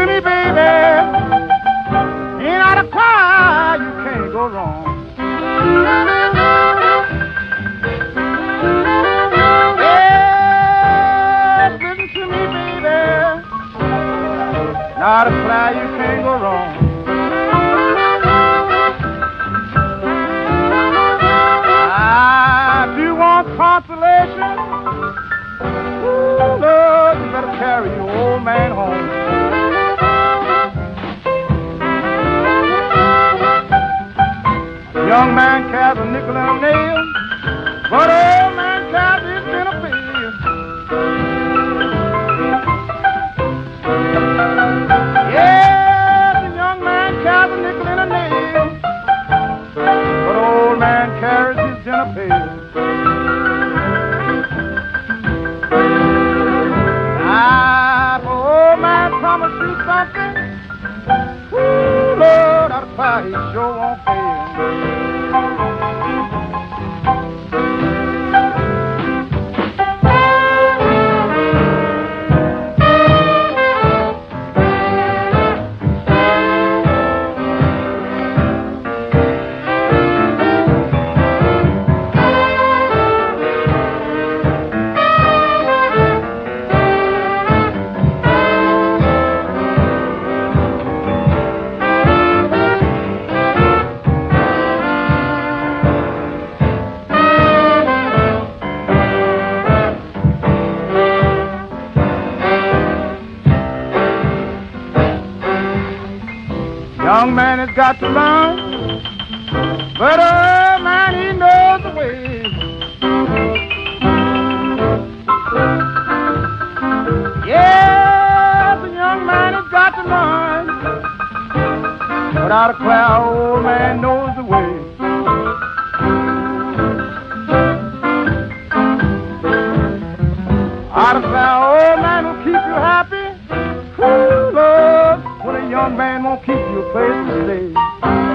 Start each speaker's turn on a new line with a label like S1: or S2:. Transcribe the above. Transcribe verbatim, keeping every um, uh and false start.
S1: me, baby. Ain't I to cry, you can't go wrong. Yeah, listen to me, baby. Not a cry, you can't go wrong. Ah, if you want consolation, ooh, Lord, you better carry your old man home. Young man carries a nickel and a nail, but old man carries his in a bill. Yeah, the young man carries a nickel and a nail, but old man carries his dinner pail. Ah, if old man promised you something, ooh, Lord, I'd cry, he sure won't fail. Young man has got to learn, but old man, he knows the way. Yeah, the young man has got to learn, without a cloud, old man knows the way. Out of cloud, old man will keep you happy. Ooh, Lord, when a young man won't keep you a place to stay.